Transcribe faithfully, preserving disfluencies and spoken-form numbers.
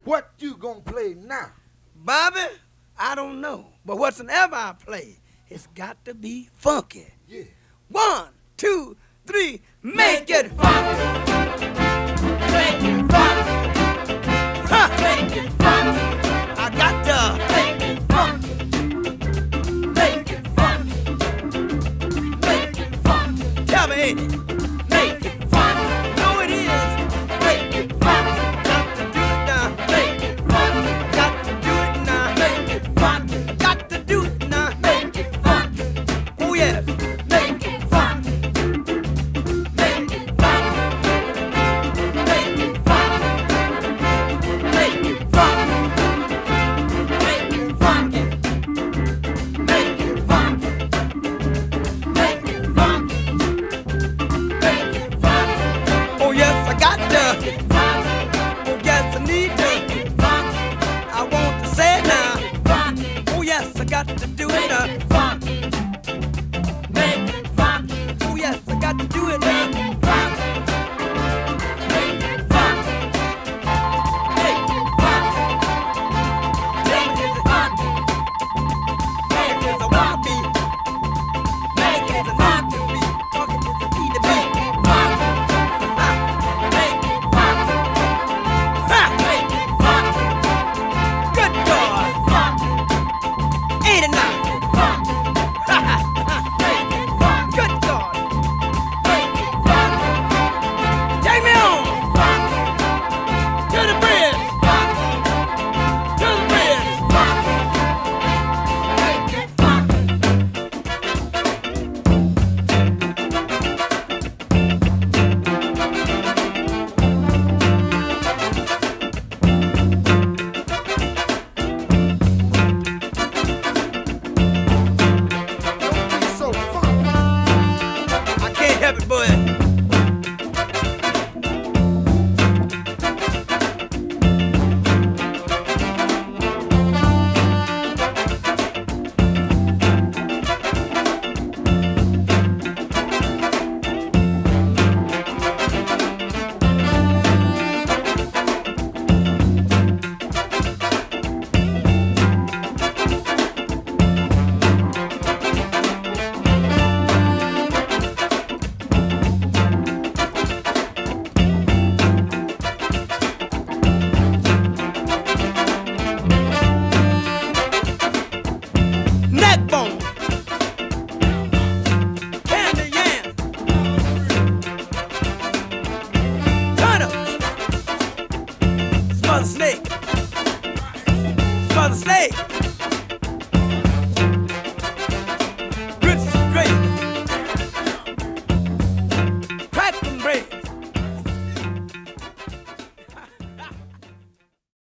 What you gonna play now? Bobby, I don't know. But whatsoever I play, it's got to be funky. Yeah. One, two, three, make it funky. Make it funky. Huh. Make it funky. I got to make it funky. Make it funky. Make it funky. Tell me, ain't it? Make it funky. No, it is. Make it funky. Got to do it now. Make it funky. Got to do it now. Make it funky. Got to do it now. Make it funky. Oh yes. Make it funky. Make it funky. Make it funky. Make it funky. Make it funky. Make it funky. Make it funky. Make it funky. Oh yes, I got to. Oh yes, I need to. I want to say it now. Oh yes, I got to do it now. Oh yes, I got to do it now. Neckbone, candy yam, turnips, smother snake, smother snake.